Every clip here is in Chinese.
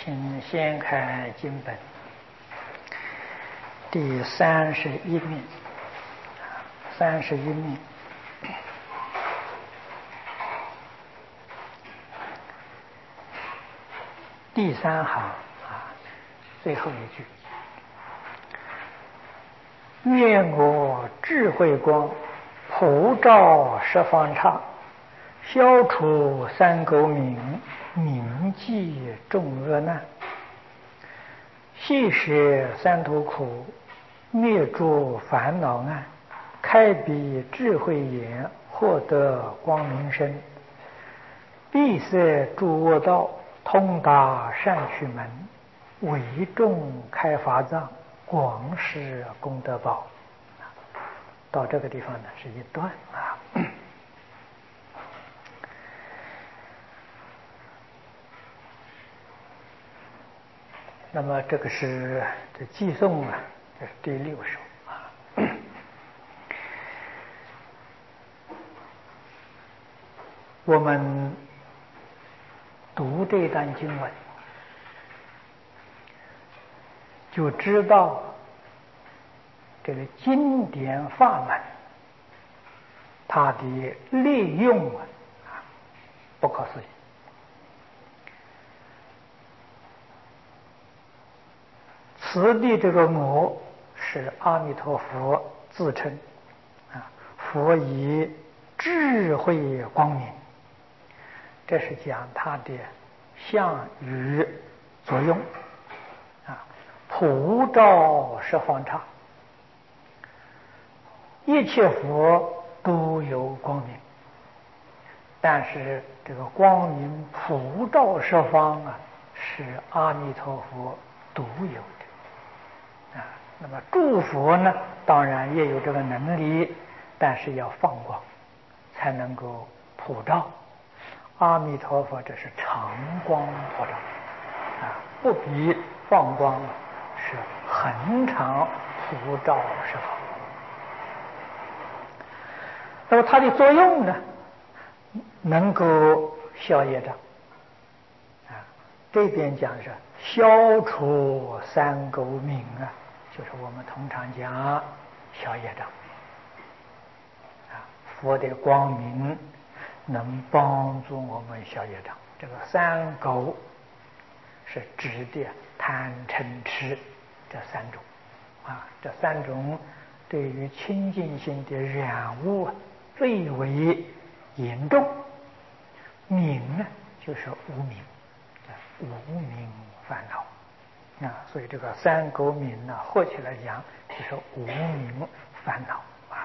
请掀开经本第31面，31面第3行最后一句：愿我智慧光普照十方刹，消除三垢冥，铭记众恶难，悉舍三途苦，灭诸烦恼暗，开彼智慧眼，获得光明身，闭塞诸恶道，通达善趣门，为众开法藏，广施功德宝。到这个地方呢是一段那么这个是这寄颂这是第6首我们读这段经文，就知道这个经典法门它的利用不可思议。此地这个我是阿弥陀佛自称佛以智慧光明，这是讲它的相与作用普照十方刹，一切佛都有光明，但是这个光明普照十方是阿弥陀佛独有的那么诸佛呢，当然也有这个能力，但是要放光才能够普照。阿弥陀佛这是常光普照不比放光是恒常普照十方。那么它的作用呢，能够消业障这边讲是消除三垢冥就是我们通常讲消业障佛的光明能帮助我们消业障。这个三垢是指的贪嗔痴这3种这3种对于清净心的染污最为严重。冥就是无明，无明烦恼所以这个三垢冥合起来讲就是无明烦恼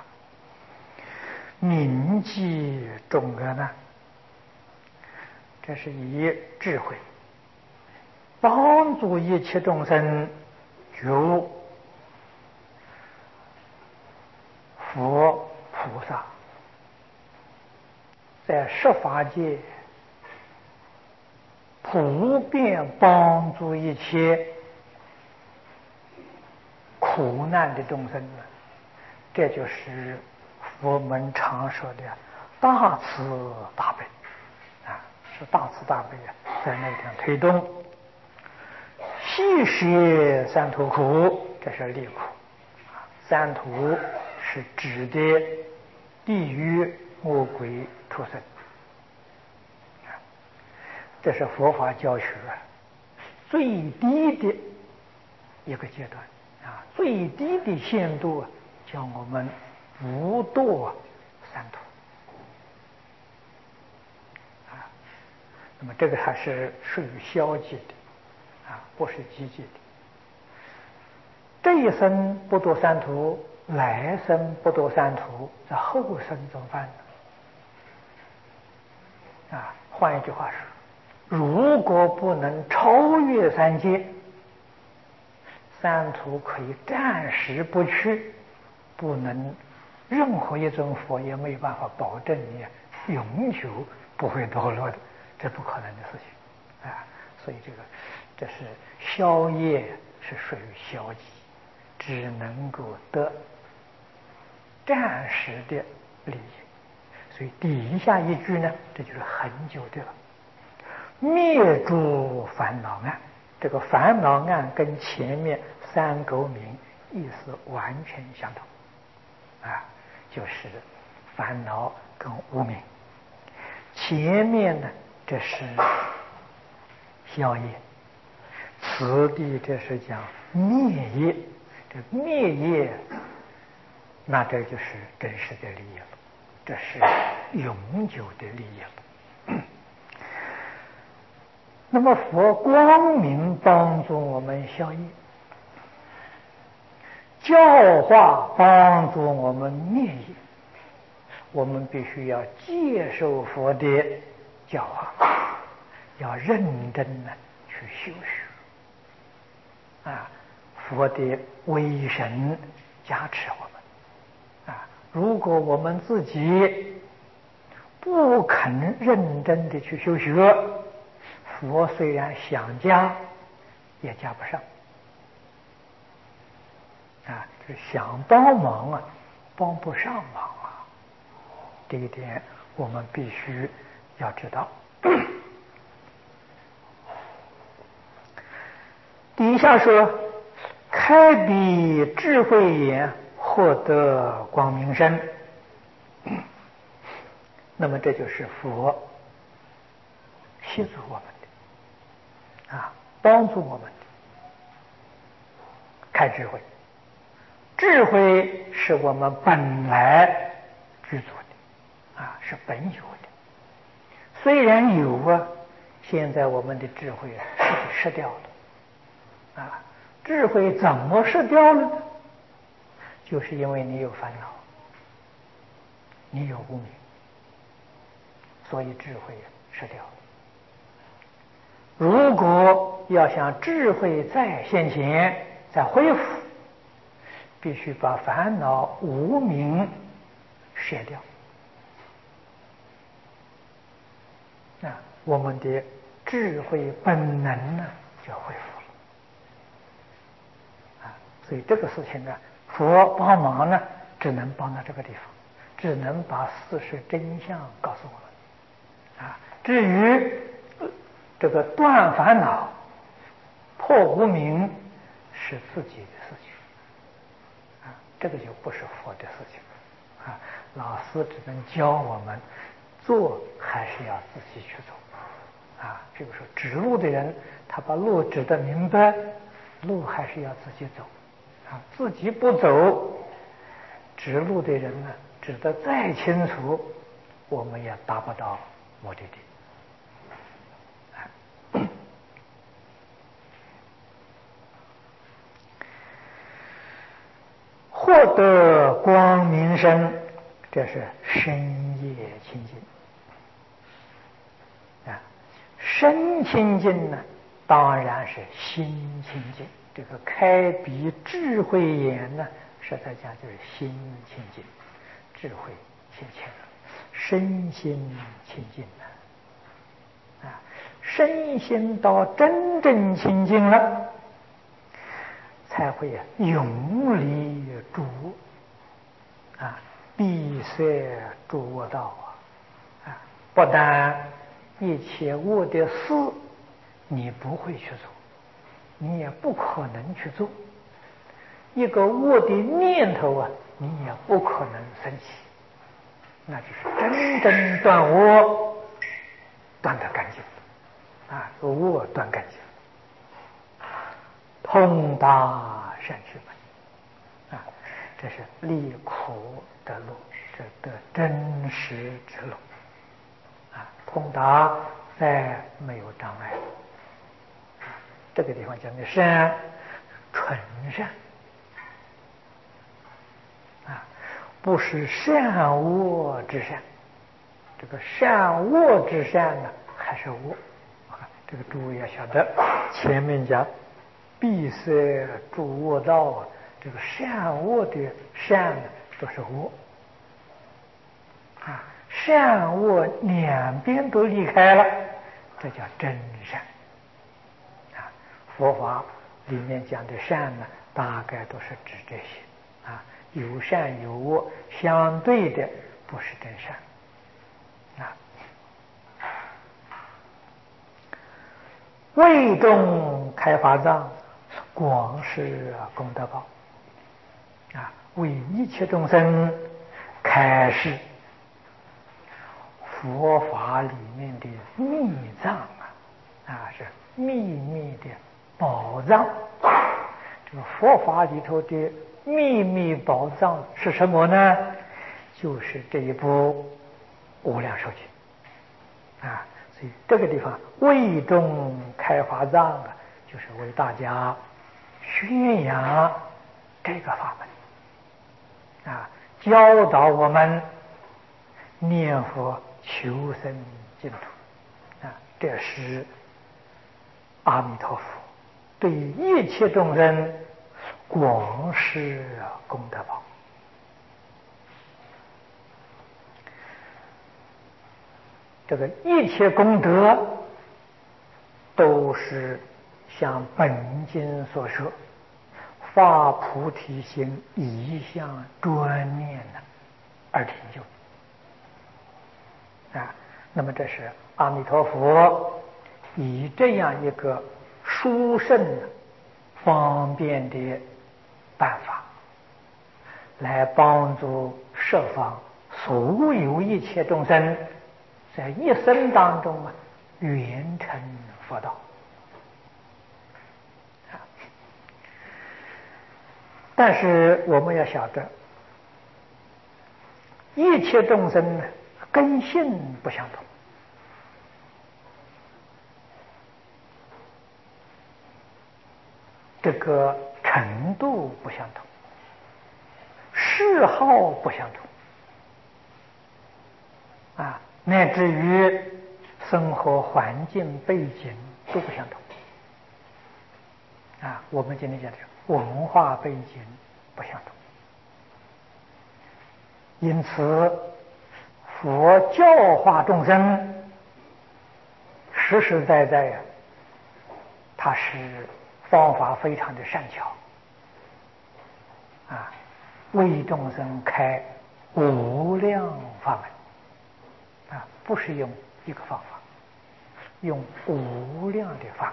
铭记众恶难，这是以智慧帮助一切众生觉悟。佛菩萨在十法界普遍帮助一切苦难的众生这就是佛门常说的大慈大悲是大慈大悲在那个地方推动。悉舍三途苦，这是离苦三途是指的地狱、恶鬼、畜生这是佛法教学最低的一个阶段最低的限度叫我们不堕三途那么这个还是属于消极的不是积极的。这一生不堕三途，来生不堕三途，在后生怎么办呢换一句话说，如果不能超越三界，三途可以暂时不去，不能任何一尊佛也没有办法保证你永久不会堕落的，这不可能的事情所以这是消业是属于消极，只能够得暂时的利益。所以底下一句呢，这就是很久的了。灭诸烦恼暗， 这个烦恼案跟前面三垢名意思完全相同，就是烦恼跟无明。前面呢，这是消业，此地这是讲灭业。这灭业，那这就是真实的利益了，这是永久的利益了。那么佛光明帮助我们消业，教化帮助我们灭业，我们必须要接受佛的教化，要认真的去修学。佛的威神加持我们。如果我们自己不肯认真的去修学，佛虽然想加，也加不上。就是想帮忙帮不上忙这一点我们必须要知道。底下说，开彼智慧眼，获得光明身。那么这就是佛协助我们的帮助我们的开智慧。智慧是我们本来具足的是本有的。虽然有现在我们的智慧是失掉了智慧怎么失掉了呢？就是因为你有烦恼，你有无明，所以智慧失掉了。如果要想智慧再现前，再恢复，必须把烦恼无明卸掉，我们的智慧本能就恢复了。所以这个事情佛帮忙只能帮到这个地方，只能把事实真相告诉我们。至于这个断烦恼、破无明是自己的事情这个就不是佛的事情老师只能教我们做，还是要自己去做比如说指路的人，他把路指得明白，路还是要自己走自己不走，指路的人指得再清楚，我们也达不到目的地。获得光明身，这是身业清净身清净当然是心清净。这个开彼智慧眼实在讲就是心清净，智慧清净身心清净身心到真正清净了，才会永离诸恶闭塞诸恶道不但一切恶的事你不会去做，你也不可能去做，一个恶的念头你也不可能生起，那就是真正断恶，断得干净恶断干净，通达善趣门这是离苦的路，这得真实之路通达再没有障碍这个地方讲的善，纯善不是善恶之善。这个善恶之善还是恶这个诸位要晓得，前面讲闭塞诸恶道这个善恶的善都是恶善恶两边都离开了，这叫真善佛法里面讲的善大概都是指这些有善有恶，相对的不是真善未中开开法藏，广施功德宝为一切众生开示佛法里面的密藏是秘密的宝藏。这个佛法里头的秘密宝藏是什么呢？就是这一部无量寿经所以这个地方为众开法藏就是为大家宣扬这个法门教导我们念佛求生净土这是阿弥陀佛对一切众生广施功德宝。这个一切功德都是像本经所说发菩提心一向专念而成就那么这是阿弥陀佛以这样一个殊胜方便的办法来帮助十方所有一切众生在一生当中圆成佛道但是我们要晓得一切众生根性不相同这个程度不相同嗜好不相同乃至于生活环境背景都不相同我们今天讲的文化背景不相同因此佛教化众生实实在在他是方法非常的善巧为众生开无量法门不是用一个方法用无量的法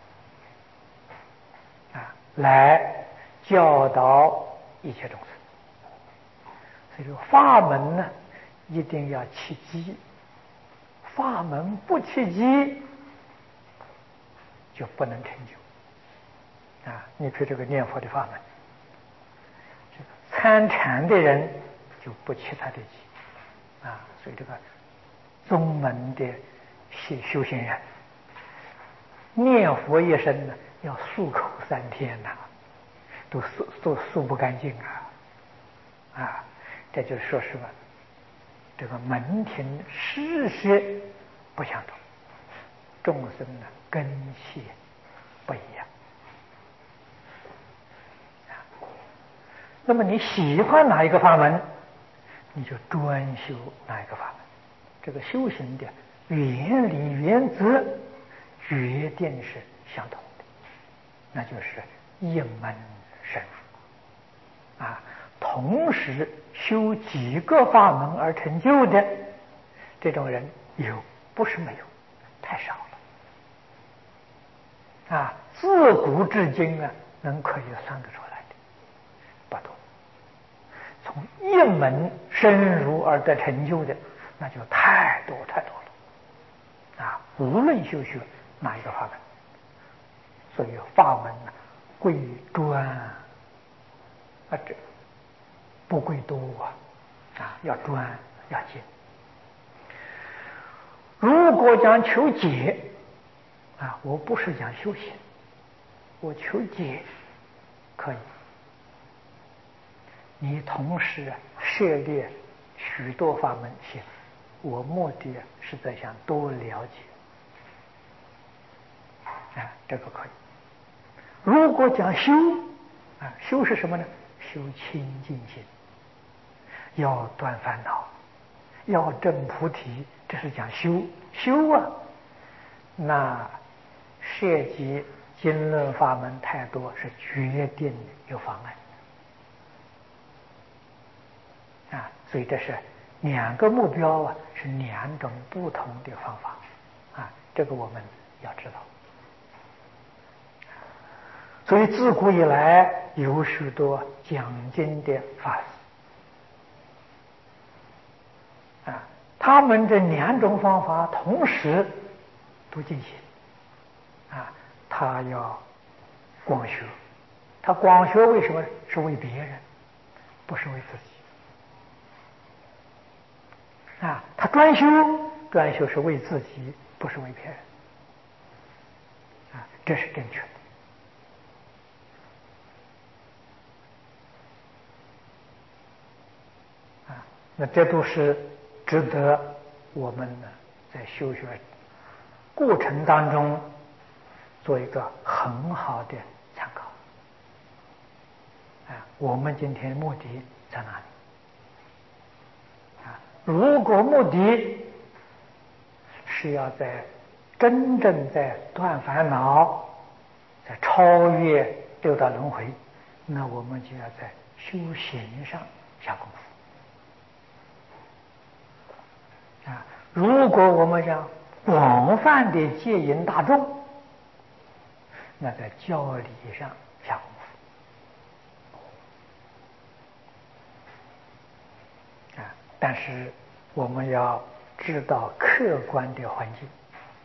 门来教导一切众生所以说法门呢一定要契机法门不契机就不能成就你比如这个念佛的法门这个参禅的人就不契他的机所以这个宗门的修行人念佛一生呢要漱口3天都漱不干净这就是说什么这个门庭事实不相同众生根器不一样那么你喜欢哪一个法门你就专修哪一个法门这个修行的原理原则决定是相同的那就是一门深入同时修几个法门而成就的这种人有不是没有太少了自古至今能可以算得出来的不多从一门深入而得成就的那就太多太多了无论修学哪一个法门所以法门贵专这不贵多要专要精如果讲求解我不是讲修行我求解可以你同时涉猎许多法门行我目的是在想多了解这个可以如果讲修修是什么呢修清净心要断烦恼要证菩提这是讲修那涉及经论法门太多是决定有妨碍所以这是2个目标是2种不同的方法这个我们要知道所以自古以来有许多讲经的法师他们这两种方法同时都进行他要广学，他广学为什么是为别人，不是为自己他专修是为自己，不是为别人这是正确的那这都是值得我们呢在修学过程当中做一个很好的参考我们今天目的在哪里如果目的是要真正在断烦恼，在超越六道轮回，那我们就要在修行上下功夫如果我们想广泛的戒引大众，那在教理上下功夫但是我们要知道客观的环境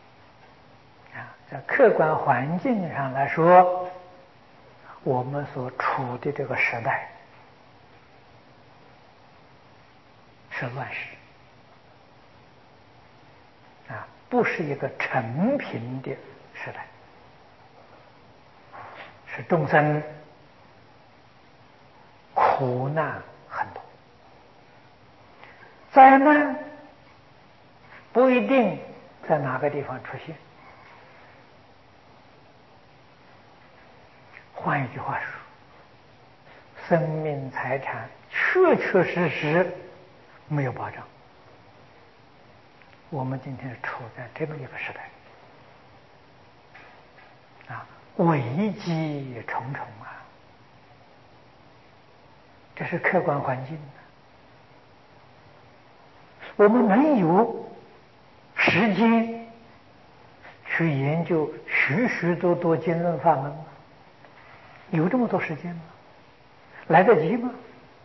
在客观环境上来说，我们所处的这个时代是乱世不是一个成平的时代，是众生苦难很多，灾难不一定在哪个地方出现。换一句话说，生命财产确确实实没有保障。我们今天处在这么一个时代危机重重这是客观环境我们能有时间去研究许许多多经论法门吗？有这么多时间吗？来得及吗？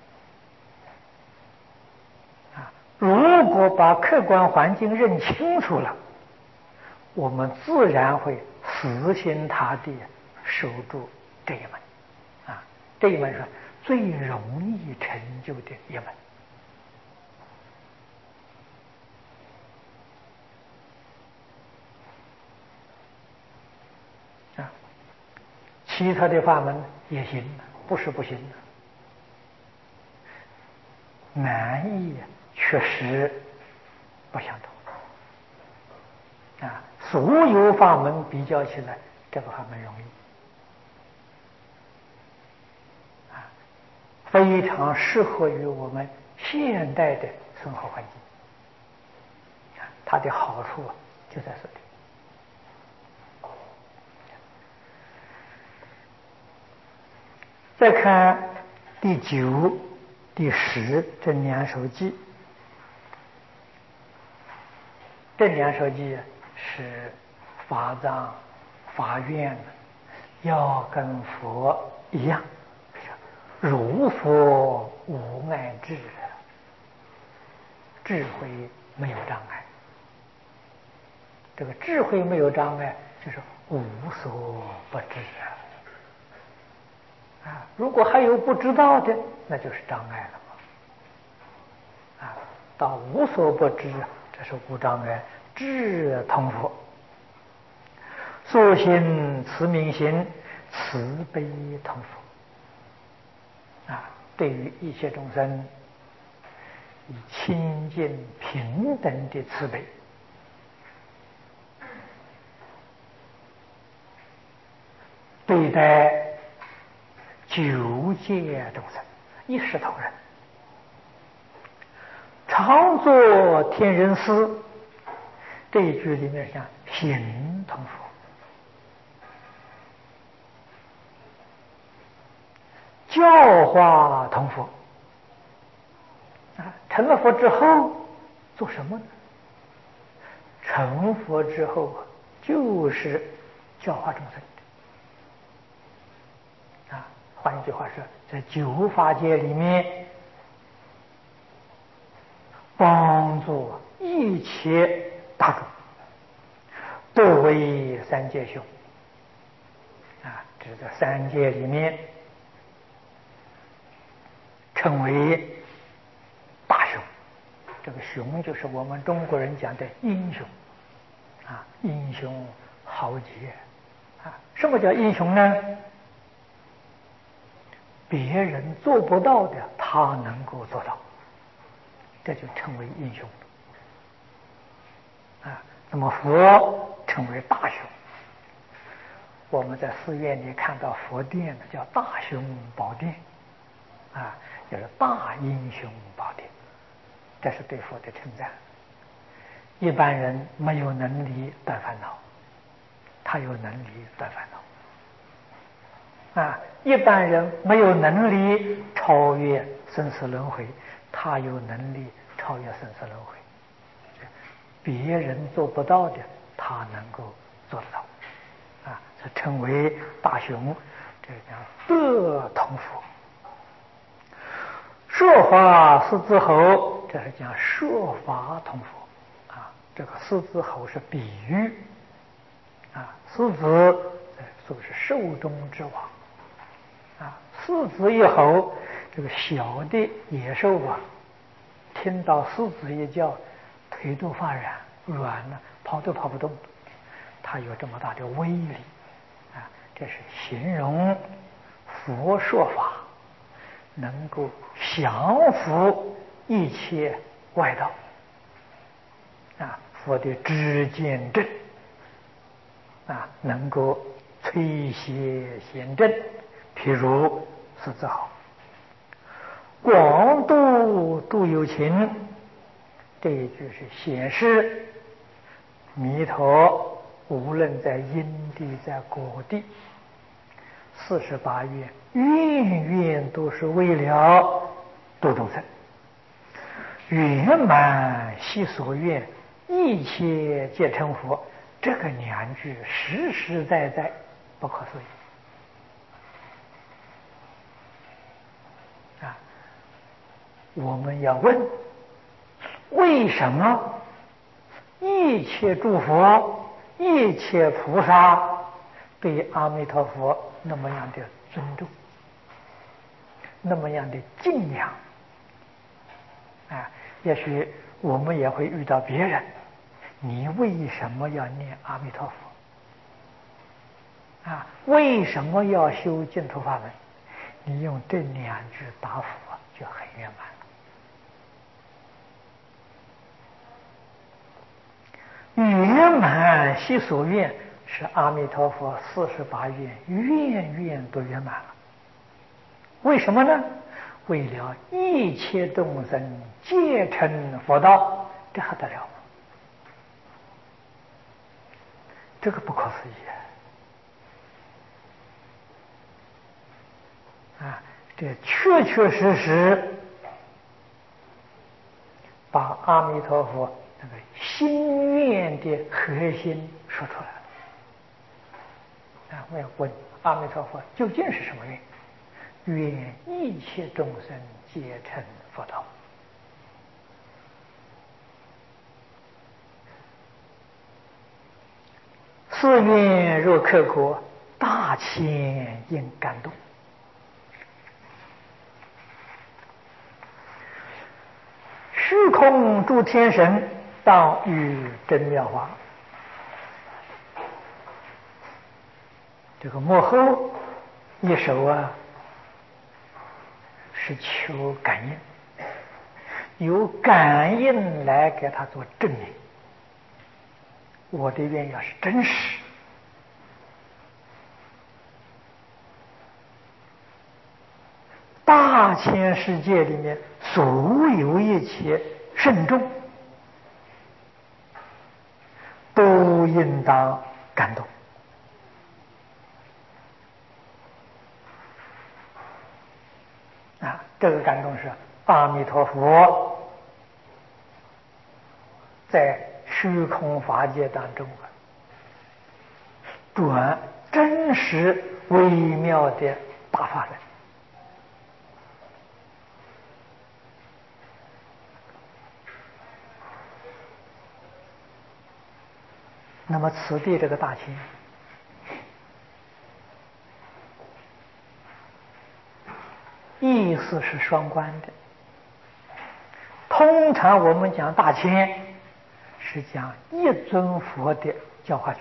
如果把客观环境认清楚了，我们自然会死心塌地守住这一门这一门是最容易成就的一门其他的法门也行，不是不行难易确实不相同所有法门比较起来，这个法门容易非常适合于我们现代的生活环境它的好处就在这里再看第9、第10这两首偈，这两首偈是法藏法院要跟佛一样，如佛无碍智，智慧没有障碍。这个智慧没有障碍，就是无所不知如果还有不知道的，那就是障碍了到无所不知，这是无障碍，智通佛。所行慈悯行，慈悲通佛对于一切众生，以清净平等的慈悲对待9界众生，一视同仁，常作天人师。这一句里面讲行同佛，教化同佛成了佛之后做什么呢？成佛之后就是教化众生换一句话说，在九法界里面，帮助一切大众，不为三界雄。这是在三界里面称为大雄。这个雄就是我们中国人讲的英雄，英雄豪杰。什么叫英雄呢？别人做不到的，他能够做到，这就称为英雄。那么佛称为大雄。我们在寺院里看到佛殿的叫大雄宝殿，就是大英雄宝殿，这是对佛的称赞。一般人没有能力断烦恼，他有能力断烦恼。一般人没有能力超越生死轮回，他有能力超越生死轮回。别人做不到的，他能够做得到，这称为大雄。这叫德同佛。说法狮子吼，这是讲说法同佛。这个狮子吼是比喻，狮子说是兽中之王。狮子一吼，这个小的野兽听到狮子一叫，腿都发软了，跑都跑不动。它有这么大的威力，这是形容佛说法能够降服一切外道。佛的知见正，能够摧邪显正。譬如狮子吼，广度诸有情，这一句是显示弥陀无论在因地在果地48愿，愿愿都是为了度众生。圆满悉所愿，一切皆成佛。这个两句实实在在不可思议。我们要问，为什么一切诸佛、一切菩萨对阿弥陀佛那么样的尊重，那么样的敬仰？也许我们也会遇到别人，你为什么要念阿弥陀佛？为什么要修净土法门？你用这两句答复就很圆满。圆满悉所愿是阿弥陀佛48愿，愿愿都圆满了。为什么呢？为了一切众生皆成佛道，这还得了？这个不可思议这确确实实把阿弥陀佛那个心愿的核心说出来了。我要问阿弥陀佛究竟是什么愿？愿一切众生皆成佛道。此愿若刻果，大千应感动。虚空诸天神当与真妙法。这个幕后一首是求感应，由感应来给他做证明。我的愿要是真实，大千世界里面所有一切圣众都应当感动。这个感动是阿弥陀佛在虚空法界当中转真实微妙的大法人。那么此地这个大千，意思是双关的。通常我们讲大千，是讲一尊佛的教化区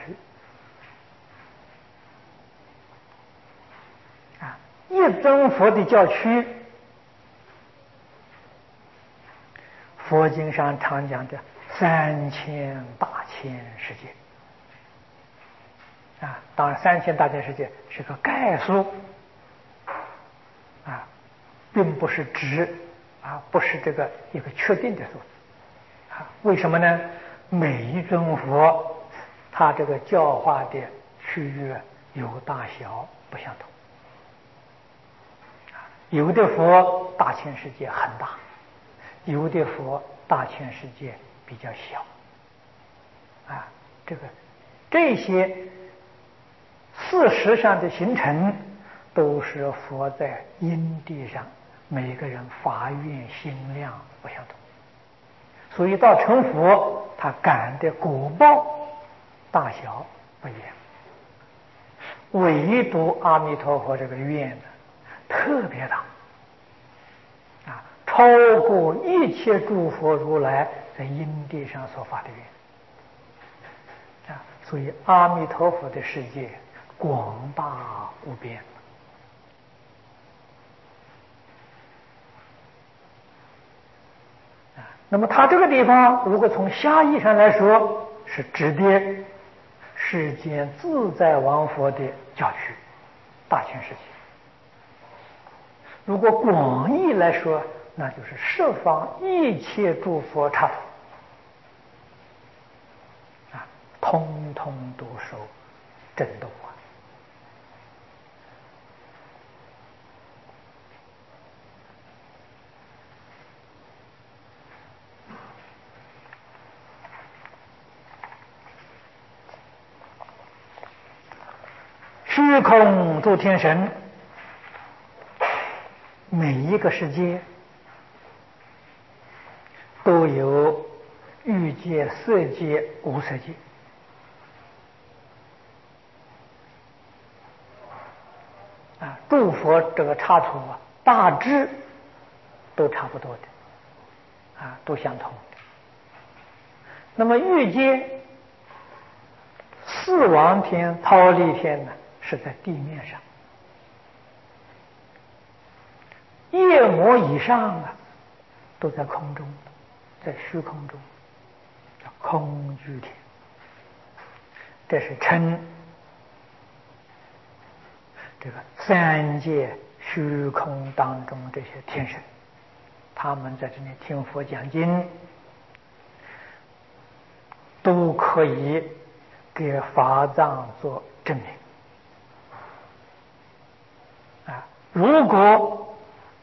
啊，一尊佛的教区，佛经上常讲的3000大千世界啊，当然3000大千世界是个概数啊，并不是指啊，不是这个一个确定的数字啊。为什么呢？每一尊佛他这个教化的区域有大小不相同，有的佛大千世界很大，有的佛大千世界比较小啊。这些事实上的形成，都是佛在因地上每个人发愿心量不相同，所以到成佛，他感的果报大小不一样。唯独阿弥陀佛这个愿呢，特别大啊，超过一切诸佛如来在因地上所发的愿啊，所以阿弥陀佛的世界广大无边。那么他这个地方，如果从狭义上来说，是指的世间自在王佛的教区大千世界；如果广义来说，那就是十方一切诸佛刹土啊，通通都受震动啊。虚空诸天神，每一个世界都有欲界、色界、无色界啊。诸佛这个刹土啊，大致都差不多的啊，都相同的。那么欲界四王天、忉利天呢，是在地面上；夜魔以上啊，都在空中，在虚空中，叫空居天。这是称这个三界虚空当中这些天神，他们在这里听佛讲经，都可以给法藏做证明啊。如果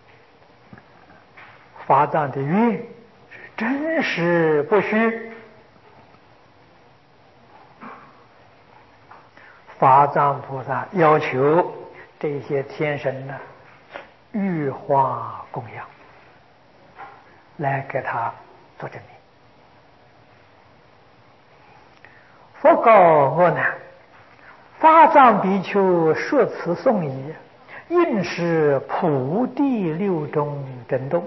法藏的愿是真实不虚，法藏菩萨要求这些天神呢，欲化供养，来给他做证明。佛告阿难：法藏比丘说此颂已，应是普地六中震动。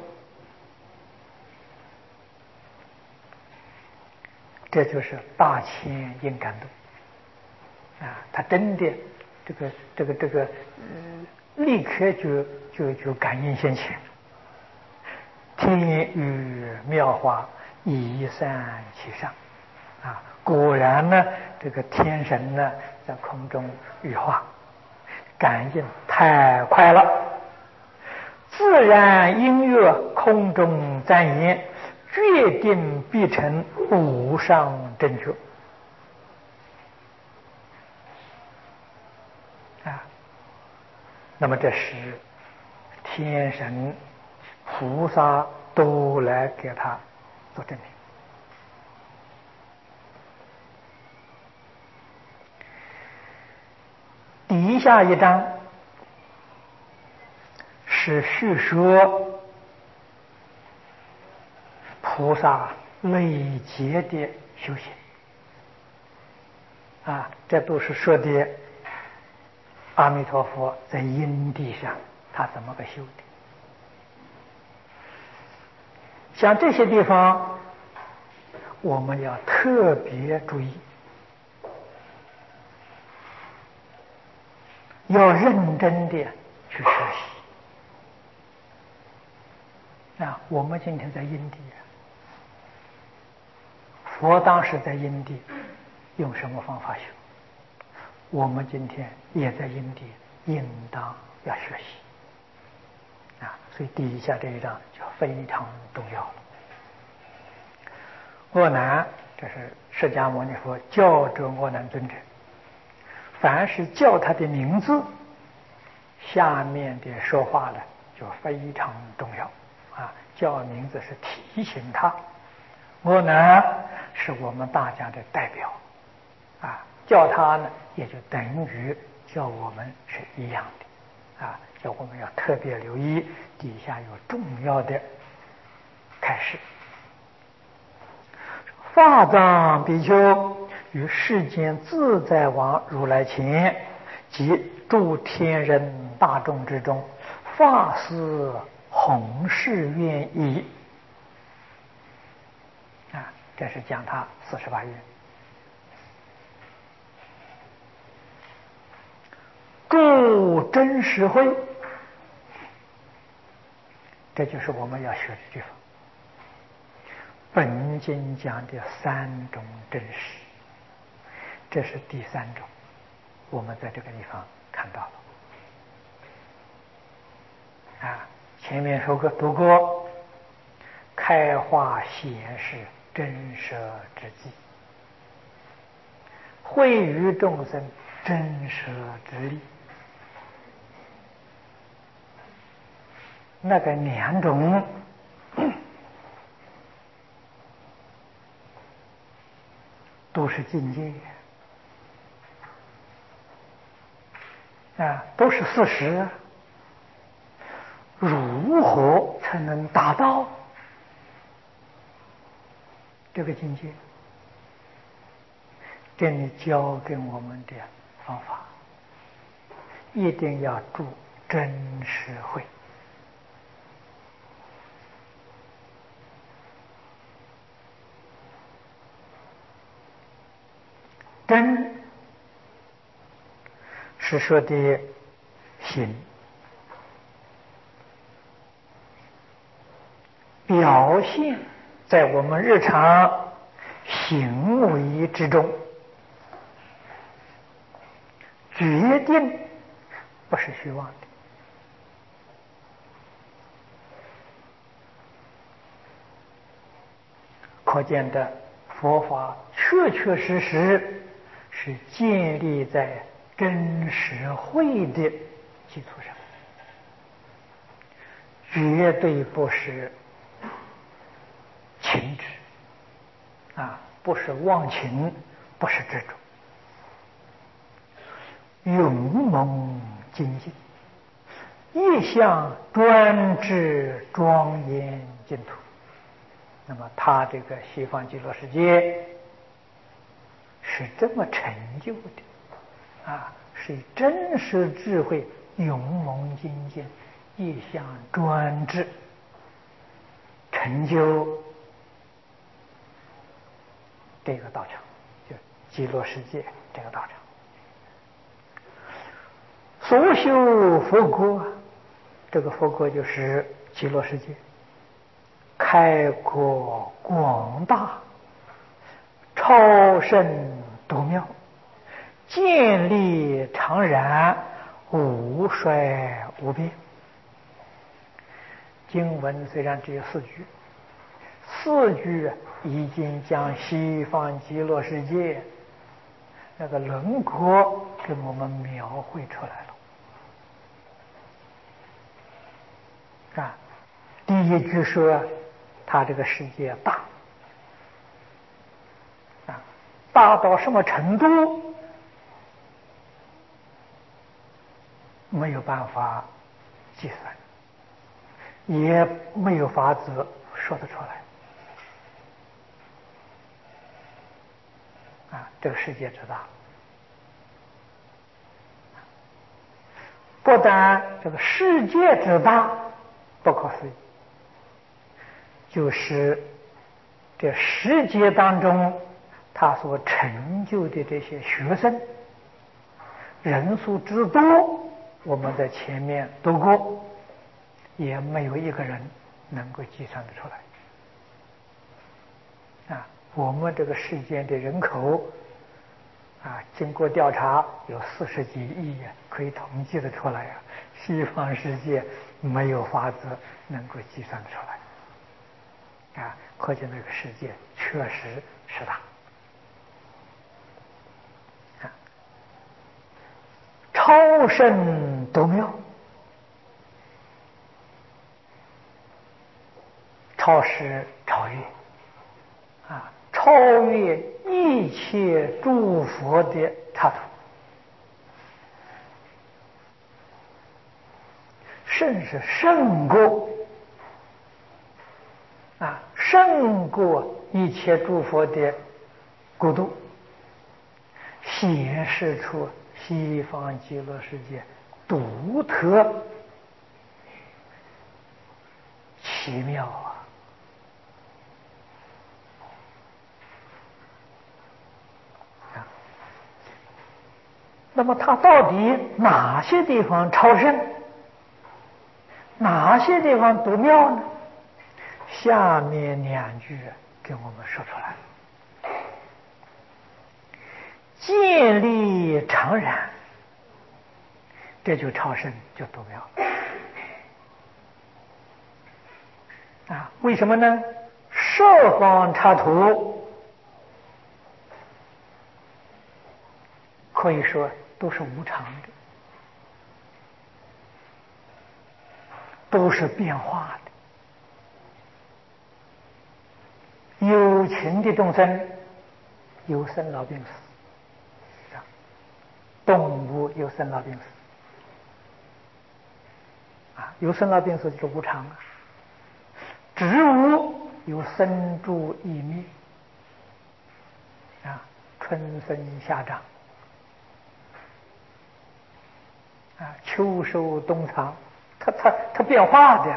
这就是大千应感动啊！他真的这个立刻就感应现前，天雨妙化，移散其上啊！果然呢，这个天神呢在空中羽化，感应太快了，自然音乐空中赞言，决定必成无上正觉啊！那么这时天神菩萨都来给他做证明。底下一章是叙说菩萨累劫的修行啊，这都是说的阿弥陀佛在因地上他怎么个修的。像这些地方，我们要特别注意，要认真的去学习啊。我们今天在因地，佛当时在因地用什么方法修？我们今天也在因地，应当要学习啊。所以第一下这一章就非常重要了。阿难，这是释迦牟尼佛教着阿难尊者，凡是叫他的名字，下面的说话呢就非常重要啊。叫名字是提醒他，阿难是我们大家的代表啊，叫他呢也就等于叫我们是一样的啊，叫我们要特别留意。底下有重要的开示：法藏比丘于世间自在王如来前及诸天人大众之中，发思弘誓愿已啊，这是讲他48愿。诸真实慧，这就是我们要学的地方。本经讲的3种真实，这是第3种，我们在这个地方看到了啊。前面说过读过，开化显示真实之际，惠于众生真实之力，那个2种都是境界啊，都是事实。如何才能达到这个境界？这里教给我们的方法，一定要住真实慧。真是说的行，表现在我们日常行为之中，决定不是虚妄的。可见的佛法确确实实是建立在真实慧的基础上，绝对不是情执啊，不是忘情，不是执着，勇猛精进，一向专制庄严净土。那么他这个西方极乐世界是这么成就的啊，是以真实智慧、勇猛精进、一向专制成就这个道场，就极乐世界这个道场。所修佛国，这个佛国就是极乐世界，开阔广大，超胜独妙，建立常然，无衰无变。经文虽然只有4句，4句已经将西方极乐世界那个轮廓给我们描绘出来了啊。第1句说他这个世界大啊，大到什么程度没有办法计算也没有法子说得出来。这个世界之大，不但这个世界之大不可思议，就是这世界当中他所成就的这些学生人数之多，我们在前面读过，也没有一个人能够计算得出来。我们这个世界的人口经过调查有40几亿可以统计得出来西方世界没有法子能够计算得出来。可见这个世界确实是大。超胜独妙，超是超越超越一切诸佛的刹土，甚是胜过胜过一切诸佛的国度，显示出西方极乐世界独特奇妙那么它到底哪些地方超胜，哪些地方独妙呢？下面2句给我们说出来。建立常然，这就超胜，就独妙为什么呢？十方刹土可以说都是无常的，都是变化的。有情的众生有生老病死，动物有生老病死有生老病死就是无常植物有生住异灭春生夏长秋收冬藏，它变化的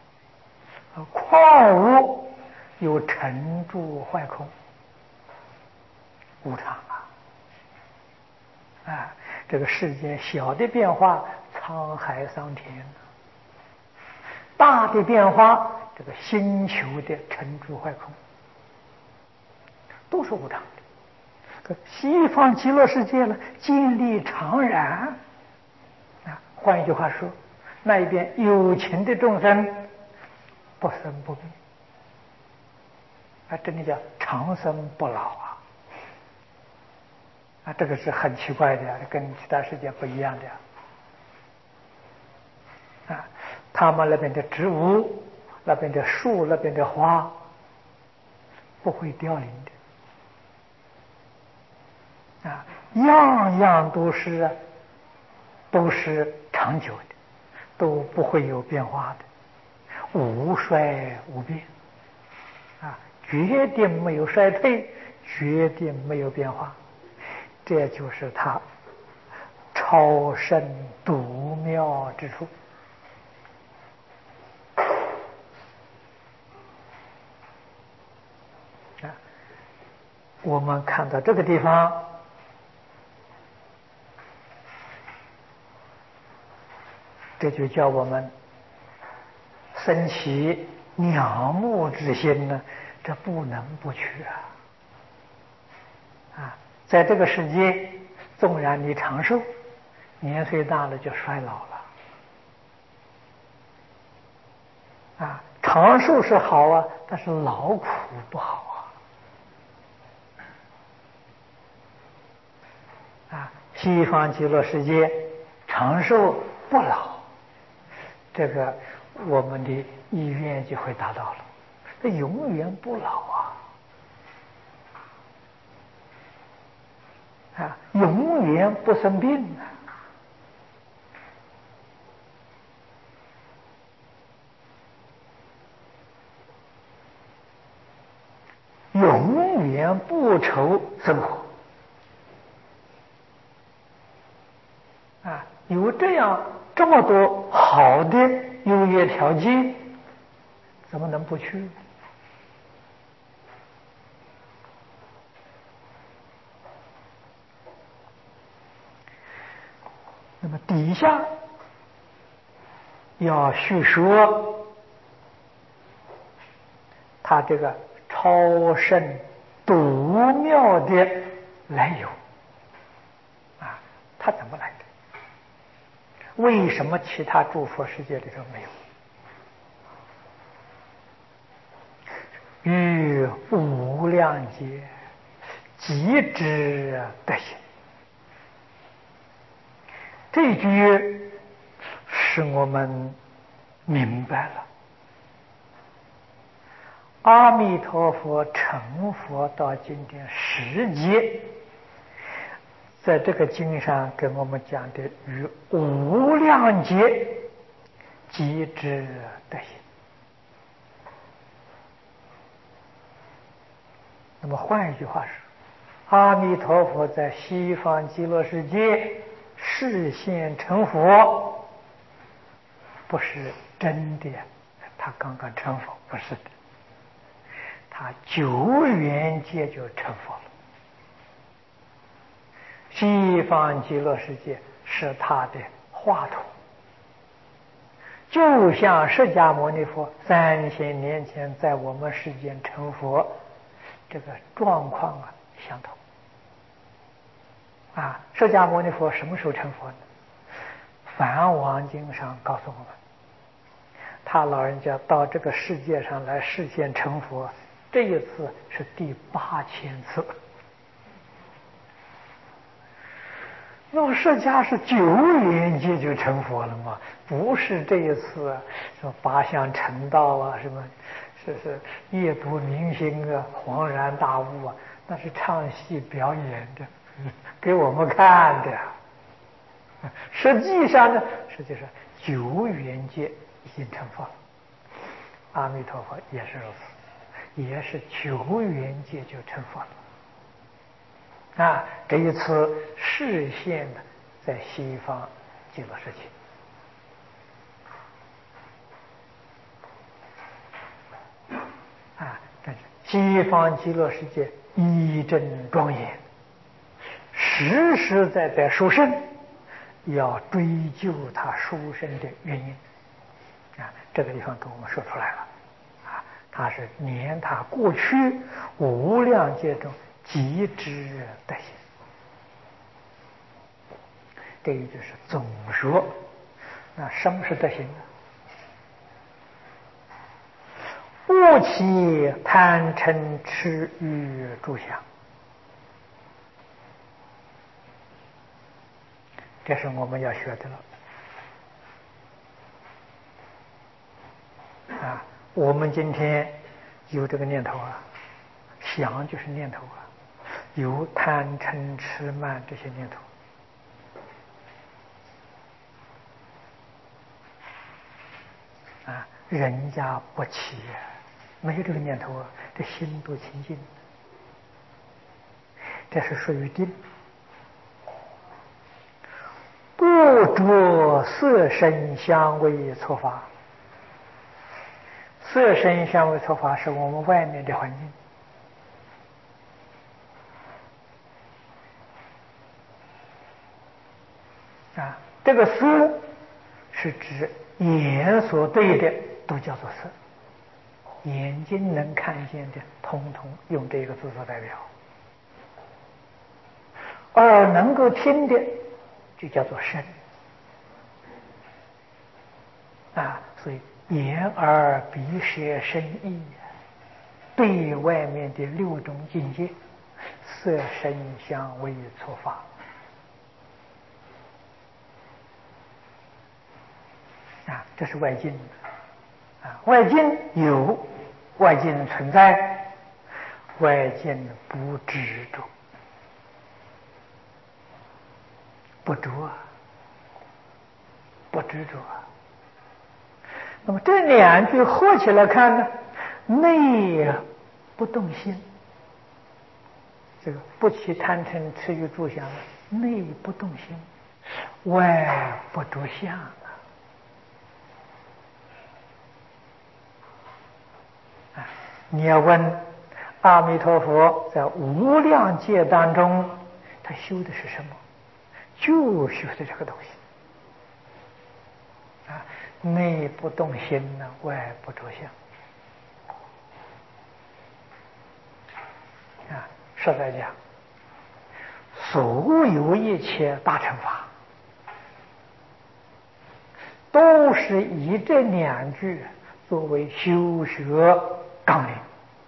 矿物有成住坏空，无常这个世间小的变化沧海桑田，大的变化这个星球的成住坏空都是无常的。西方极乐世界呢，建立常然换一句话说，那一边有情的众生不生不灭这里叫长生不老这个是很奇怪的跟其他世界不一样的他们那边的植物，那边的树，那边的花不会凋零的样样都是长久的，都不会有变化的，无衰无变绝对没有衰退，绝对没有变化，这就是它超胜独妙之处我们看到这个地方，这就叫我们生起仰慕之心呢，这不能不去在这个世界，纵然你长寿，年岁大了就衰老了长寿是好但是劳苦不好西方极乐世界长寿不老，这个我们的意愿就会达到了，这永远不老永远不生病永远不愁生活啊！有这么多好的优越条件，怎么能不去？那么底下要叙说他这个超胜独妙的来由啊，他怎么来的？为什么其他诸佛世界里头没有？于无量劫即知德行，这句使我们明白了阿弥陀佛成佛到今天10劫，在这个经上给我们讲的与无量劫即知德行。那么换一句话说，阿弥陀佛在西方极乐世界示现成佛，不是真的他刚刚成佛，不是的，他久远劫就成佛了。西方极乐世界是他的画图，就像释迦牟尼佛3000年前在我们世间成佛，这个状况相同。释迦牟尼佛什么时候成佛呢？梵王经上告诉我们，他老人家到这个世界上来示现成佛，这一次是第8000次。那么释迦是久远劫就成佛了嘛？不是这一次什么八相成道什么是夜读明星恍然大悟那是唱戏表演的，给我们看的。实际上久远劫已经成佛了，阿弥陀佛也是如此，也是久远劫就成佛了。这一次示现的在西方极乐世界。但是西方极乐世界一真庄严，实实在在殊胜，要追究它殊胜的原因。这个地方给我们说出来了。它是连它过去无量劫中即知德行。这一就是总说。那什么是德行呢？不起贪嗔痴欲诸相，这是我们要学的了。我们今天有这个念头想就是念头有贪嗔痴慢这些念头。人家不起没有这个念头这心都清净，这是属于定。不着色声香味触法，色声香味触法是我们外面的环境。这个色是指眼所对的都叫做色，眼睛能看见的统统用这个字做代表，耳能够听的就叫做声。所以眼耳鼻舌身意对外面的6种境界，色声香味触法。这是外境。外境有外境存在，外境不执着，不着不执着。那么这2句合起来看呢，内不动心， 这个不起贪嗔痴欲住想，内不动心，外不着相啊！你要问阿弥陀佛在无量劫当中，他修的是什么？就修的这个东西啊，内不动心呢，外不着相啊。实在讲，所有一切大乘法，都是以这两句作为修学纲领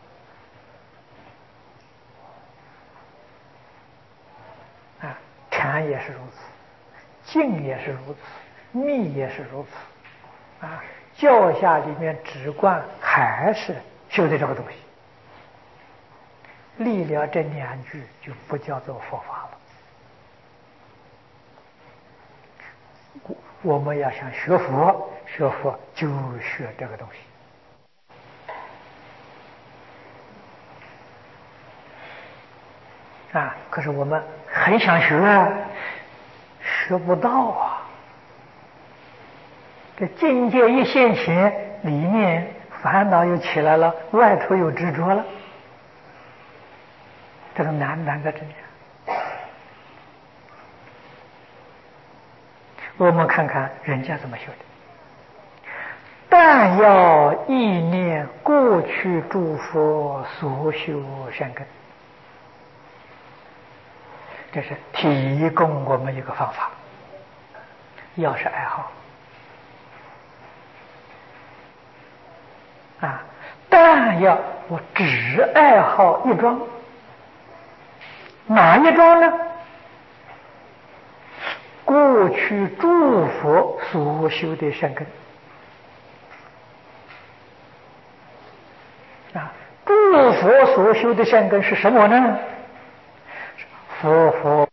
啊，禅也是如此，静也是如此，密也是如此啊。教下里面直观还是修的这个东西，立了这两句就不叫做佛法了。我们要想学佛，学佛就学这个东西啊。可是我们很想学，学不到啊。这境界一现前，里面烦恼又起来了，外头又执着了，这个难在这里。我们看看人家怎么修的。但要意念过去诸佛所修善根，这是提供我们一个方法。要是爱好啊，但要我只爱好一桩，哪一桩呢？过去诸佛所修的善根啊，诸佛所修的善根是什么呢？佛